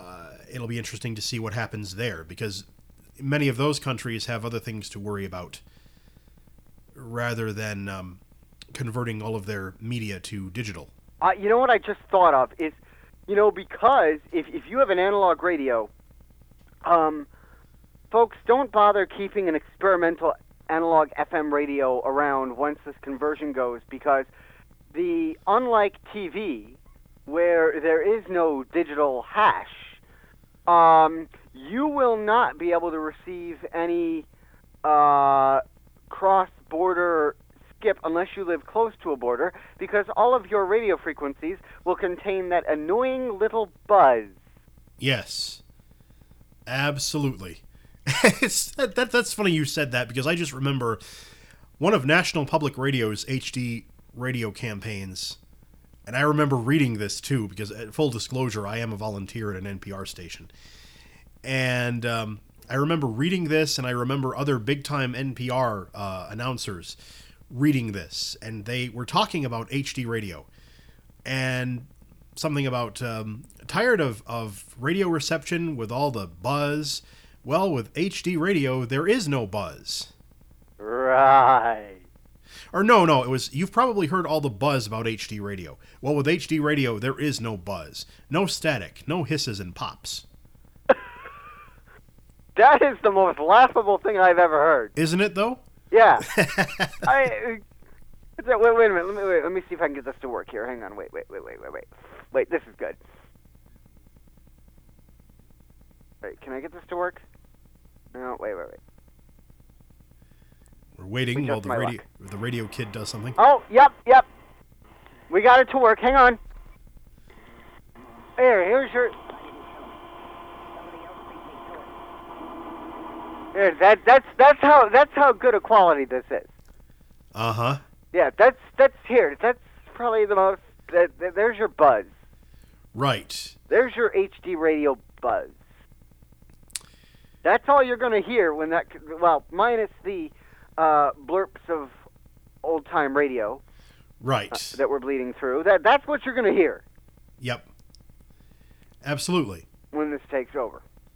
uh, it'll be interesting to see what happens there, because many of those countries have other things to worry about rather than um, converting all of their media to digital. Uh, you know what I just thought of is, you know, because if, if you have an analog radio, um, folks, don't bother keeping an experimental analog F M radio around once this conversion goes, because the unlike T V, where there is no digital hash, um, you will not be able to receive any uh, cross-border skip unless you live close to a border, because all of your radio frequencies will contain that annoying little buzz. Yes, absolutely. it's, that, that, that's funny you said that, because I just remember one of National Public Radio's H D radio campaigns, and I remember reading this too, because uh, full disclosure, I am a volunteer at an N P R station. And um, I remember reading this, and I remember other big-time N P R uh, announcers reading this, and they were talking about H D radio, and something about um, tired of, of radio reception with all the buzz. Well, with H D radio, there is no buzz. Right. Or no, no, it was, you've probably heard all the buzz about H D radio. Well, with H D radio, there is no buzz. No static, no hisses and pops. That is the most laughable thing I've ever heard. Isn't it, though? Yeah. I, wait, wait a minute. Let me, wait, let me see if I can get this to work here. Hang on. Wait, wait, wait, wait, wait, wait. Wait, this is good. Wait, can I get this to work? No, wait, wait, wait. We're waiting We while just the my radio, luck. the radio kid does something. Oh, yep, yep. We got it to work. Hang on. Here, here's your... There, that, that's, that's, how, that's how good a quality this is. Uh-huh. Yeah, that's, that's here. That's probably the most... That, that, there's your buzz. Right. There's your H D radio buzz. That's all you're going to hear when that... Well, minus the uh, blurps of old-time radio. Right. Uh, that we're bleeding through. That That's what you're going to hear. Yep. Absolutely. When this takes over.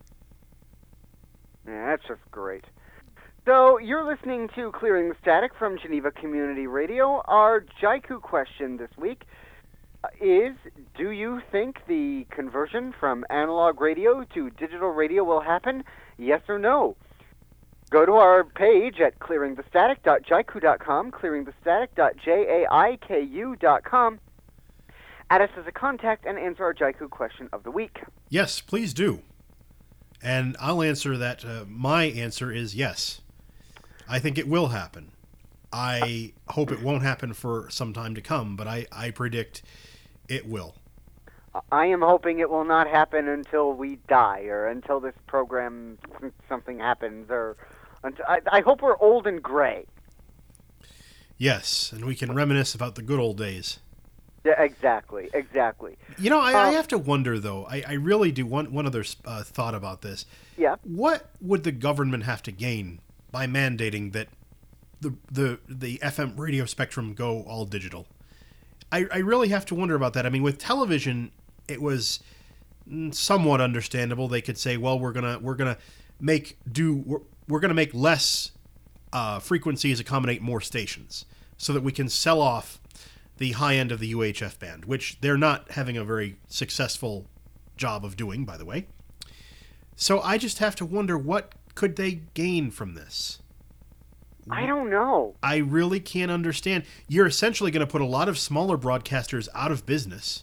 Yeah, that's just great. So, you're listening to Clearing the Static from Geneva Community Radio. Our Jaiku question this week is, do you think the conversion from analog radio to digital radio will happen? Yes or no? Go to our page at clearing the static dot jaiku dot com, clearing the static dot jaiku dot com. Add us as a contact and answer our Jaiku question of the week. Yes, please do. And I'll answer that. Uh, my answer is yes. I think it will happen. I hope it won't happen for some time to come, but I, I predict it will. I am hoping it will not happen until we die, or until this program, something happens, or until, I, I hope we're old and gray. Yes, and we can reminisce about the good old days. Yeah, exactly, exactly. You know, I, Uh, I have to wonder, though. I, I really do. One, one other uh, thought about this. Yeah. What would the government have to gain by mandating that the the the F M radio spectrum go all digital? I, I really have to wonder about that. I mean, with television, it was somewhat understandable. They could say, well, we're gonna we're gonna make do we're, we're gonna make less uh, frequencies accommodate more stations, so that we can sell off the high end of the U H F band, which they're not having a very successful job of doing, by the way. So I just have to wonder, what could they gain from this? I don't know. I really can't understand. You're essentially going to put a lot of smaller broadcasters out of business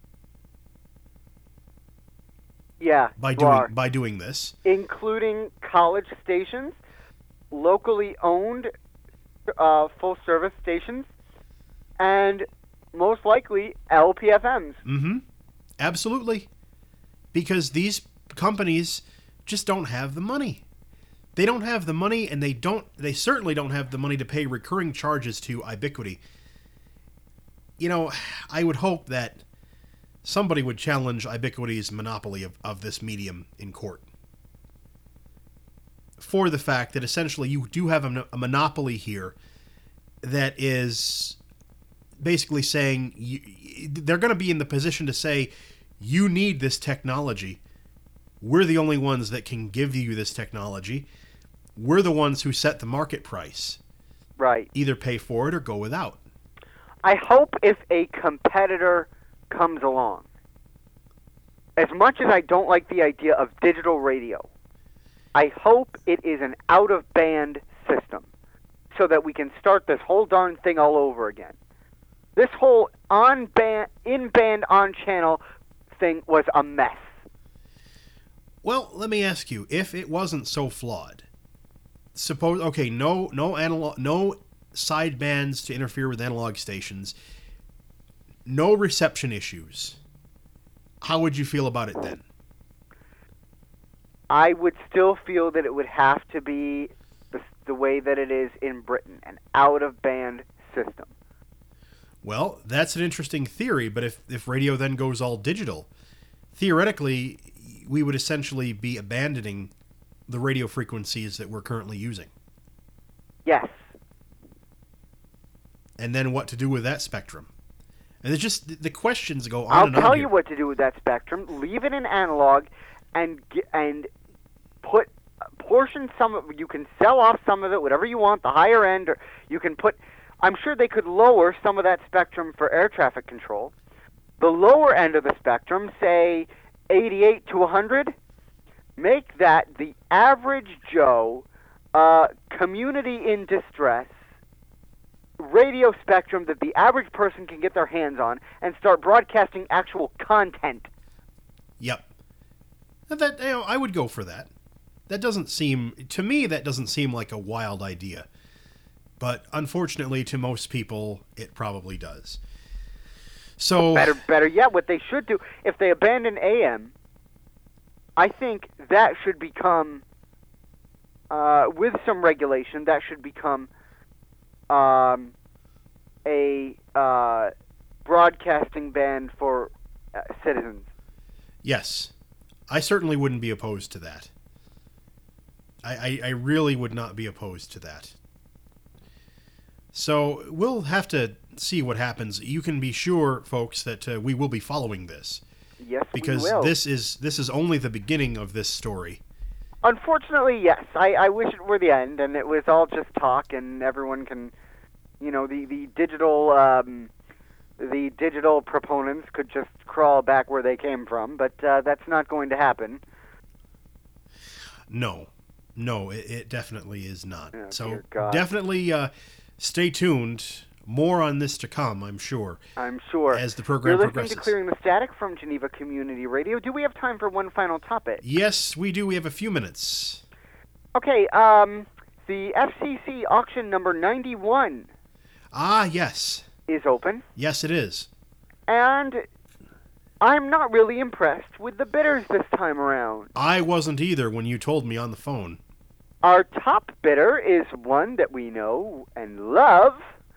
Yeah, by you doing are. by doing this. Including college stations, locally owned uh, full-service stations, and most likely L P F Ms. Mm-hmm. Absolutely. Because these companies just don't have the money. They don't have the money, and they don't. They certainly don't have the money to pay recurring charges to Ubiquity. You know, I would hope that somebody would challenge Ubiquity's monopoly of, of this medium in court, for the fact that essentially you do have a, a monopoly here that is basically saying you, they're going to be in the position to say, you need this technology We're the only ones that can give you this technology. We're the ones who set the market price. Right. Either pay for it or go without. I hope if a competitor comes along, as much as I don't like the idea of digital radio, I hope it is an out-of-band system so that we can start this whole darn thing all over again. This whole on-band, in-band, on-channel thing was a mess. Well, let me ask you, if it wasn't so flawed, suppose, okay, no no analog, no sidebands to interfere with analog stations, no reception issues, how would you feel about it then? I would still feel that it would have to be the, the way that it is in Britain, an out-of-band system. Well, that's an interesting theory, but if, if radio then goes all digital, theoretically, we would essentially be abandoning the radio frequencies that we're currently using. Yes. And then what to do with that spectrum? And it's just, the questions go on I'll and on tell here. you what to do with that spectrum. Leave it in analog and g- and put portion some of you can sell off some of it, whatever you want, the higher end, or you can put, I'm sure they could lower some of that spectrum for air traffic control. The lower end of the spectrum, say eighty-eight to one hundred, make that the average Joe, uh, community in distress, radio spectrum that the average person can get their hands on and start broadcasting actual content. Yep. That, you know, I would go for that. That doesn't seem, to me, that doesn't seem like a wild idea. But unfortunately, to most people, it probably does. So Better, better yet, what they should do, if they abandon A M, I think that should become, uh, with some regulation, that should become um, a uh, broadcasting ban for uh, citizens. yes, I certainly wouldn't be opposed to that. I, I, I really would not be opposed to that. So we'll have to see what happens. You can be sure, folks, that uh, we will be following this. Yes, Because we will. this is this is only the beginning of this story. Unfortunately, yes. I, I wish it were the end, and it was all just talk, and everyone can, you know, the the digital um, the digital proponents could just crawl back where they came from, but uh, that's not going to happen. No, no, it, it definitely is not. Oh, so dear God. definitely uh, stay tuned. More on this to come, I'm sure. I'm sure. As the program You're listening progresses. to Clearing the Static from Geneva Community Radio. Do we have time for one final topic? Yes, we do. We have a few minutes. Okay, um, the F C C auction number ninety-one Ah, yes. is open, Yes, it is. and I'm not really impressed with the bidders this time around. I wasn't either when you told me on the phone. Our top bidder is one that we know and love.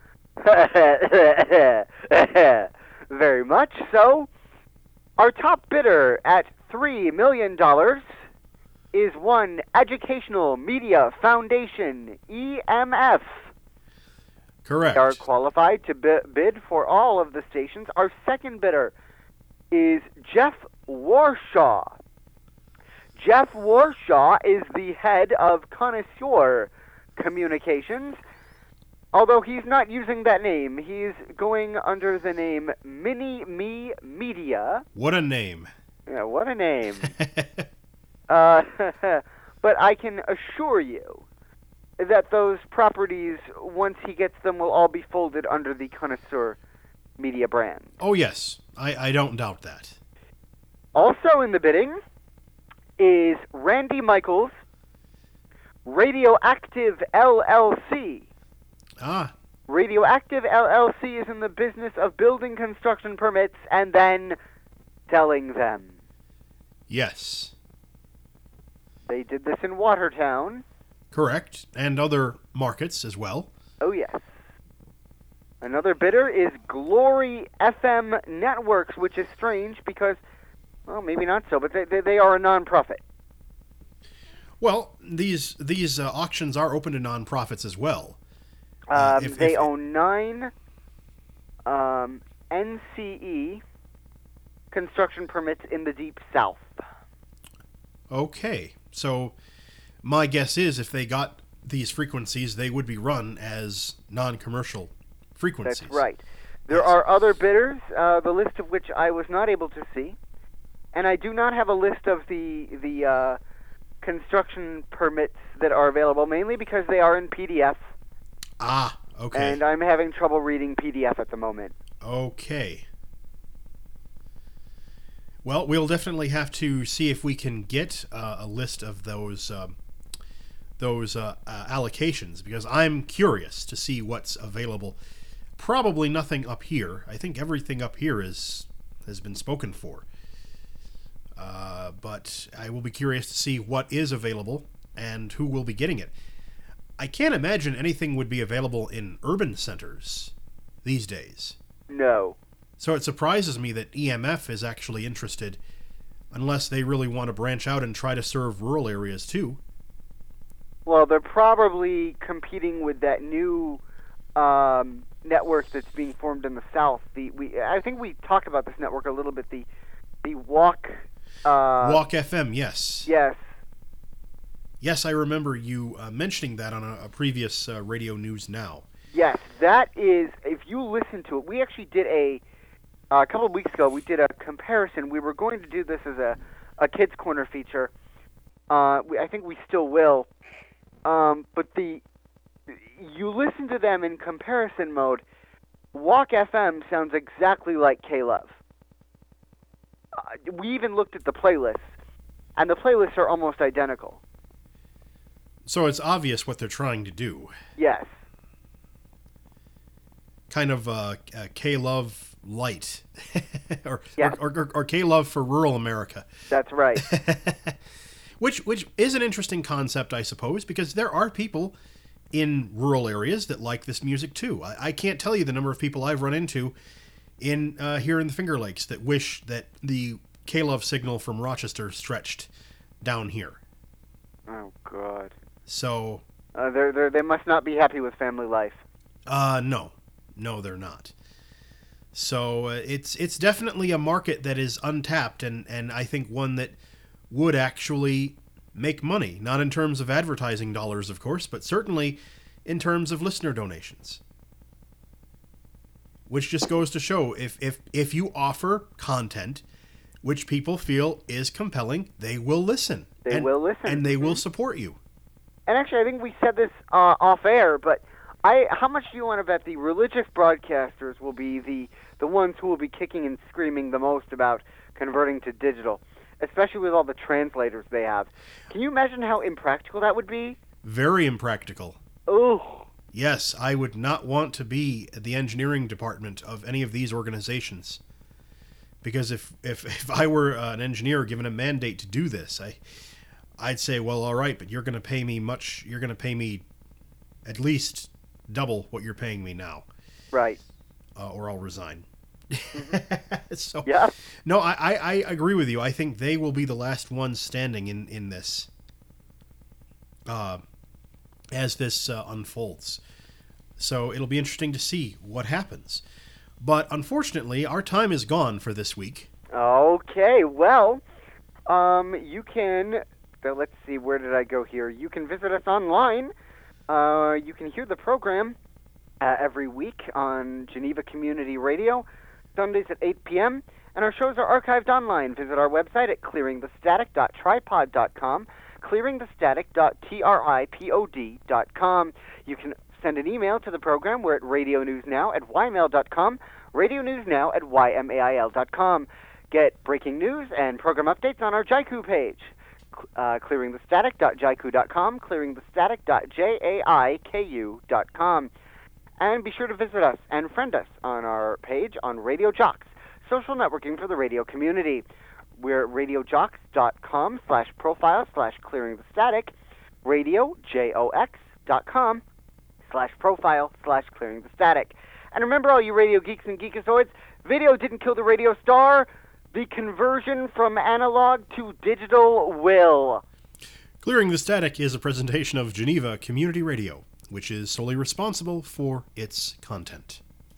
Very much so. Our top bidder at three million dollars is one Educational Media Foundation, E M F. Correct. They are qualified to bi- bid for all of the stations. Our second bidder is Jeff Warshaw. Jeff Warshaw is the head of Connoisseur Communications. Although he's not using that name, he's going under the name Mini Me Media. What a name. Yeah, what a name. uh, but I can assure you that those properties, once he gets them, will all be folded under the Connoisseur Media brand. Oh, yes. I, I don't doubt that. Also in the bidding is Randy Michaels, Radioactive L L C. Ah, Radioactive L L C is in the business of building construction permits and then selling them. yes. They did this in Watertown. Correct. And other markets as well. Oh, yes. Another bidder is Glory F M Networks, which is strange because, well, maybe not so, but they, they, they are a nonprofit. Well, these these uh, auctions are open to nonprofits as well. Uh, Um, if- they if- own nine um, N C E construction permits in the Deep South. Okay. So my guess is if they got these frequencies, they would be run as non-commercial frequencies. That's right. There Yes. are other bidders, uh, the list of which I was not able to see. And I do not have a list of the the uh, construction permits that are available, mainly because they are in P D F. Ah, okay. And I'm having trouble reading P D F at the moment. Okay. Well, we'll definitely have to see if we can get uh, a list of those um, those uh, uh, allocations, because I'm curious to see what's available. Probably nothing up here. I think everything up here is has been spoken for. Uh, but I will be curious to see what is available and who will be getting it. I can't imagine anything would be available in urban centers these days. No. So it surprises me that E M F is actually interested, unless they really want to branch out and try to serve rural areas too. Well, they're probably competing with that new um, network that's being formed in the South. The we I think we talked about this network a little bit. The the Walk. Uh, Walk F M, yes. Yes. Yes, I remember you uh, mentioning that on a, a previous uh, Radio News Now. Yes, that is. If you listen to it, we actually did a uh, a couple of weeks ago. We did a comparison. We were going to do this as a a kids corner feature. Uh, we, I think we still will. Um, but the you listen to them in comparison mode. Walk F M sounds exactly like K-Love. Uh, we even looked at the playlists, and the playlists are almost identical. So it's obvious what they're trying to do. Yes. Kind of uh, uh, K-Love light. or, Yeah. or, or, or K-Love for rural America. That's right. Which which is an interesting concept, I suppose, because there are people in rural areas that like this music too. I, I can't tell you the number of people I've run into in uh, here in the Finger Lakes that wish that the K-Love signal from Rochester stretched down here. Oh, God. So, Uh, they're, they're, they must not be happy with family life. uh, no. No, they're not. So uh, it's it's definitely a market that is untapped, and, and I think one that would actually make money, not in terms of advertising dollars, of course, but certainly in terms of listener donations. Which just goes to show, if, if, if you offer content which people feel is compelling, they will listen. They and, will listen. And they will support you. And actually, I think we said this uh, off air, but I, how much do you want to bet the religious broadcasters will be the, the ones who will be kicking and screaming the most about converting to digital, especially with all the translators they have? Can you imagine how impractical that would be? Very impractical. Oh. Yes, I would not want to be the engineering department of any of these organizations. Because if, if, if I were an engineer given a mandate to do this, I, I'd say, well, all right, but you're going to pay me much, you're going to pay me at least double what you're paying me now. Right. Uh, or I'll resign. Mm-hmm. so, yeah. No, I, I, I agree with you. I think they will be the last ones standing in, in this. Uh, as this uh, unfolds. So it'll be interesting to see what happens. But unfortunately, our time is gone for this week. Okay, well, um, you can, uh, let's see, where did I go here? You can visit us online. Uh, you can hear the program uh, every week on Geneva Community Radio, Sundays at eight p.m., and our shows are archived online. Visit our website at clearing the static dot tripod dot com, clearing the static dot tripod dot com. You can send an email to the program. We're at radionewsnow at ymail dot com, radionewsnow at ymail dot com. Get breaking news and program updates on our Jaiku page, uh, clearing the static dot jaiku dot com, clearing the static dot jaiku dot com. And be sure to visit us and friend us on our page on Radio Jocks, social networking for the radio community. We're at radiojocks dot com slash profile slash clearing the static, radio, J O X, dot com slash profile slash clearing the static. And remember, all you radio geeks and geekazoids, video didn't kill the radio star. The conversion from analog to digital will. Clearing the Static is a presentation of Geneva Community Radio, which is solely responsible for its content.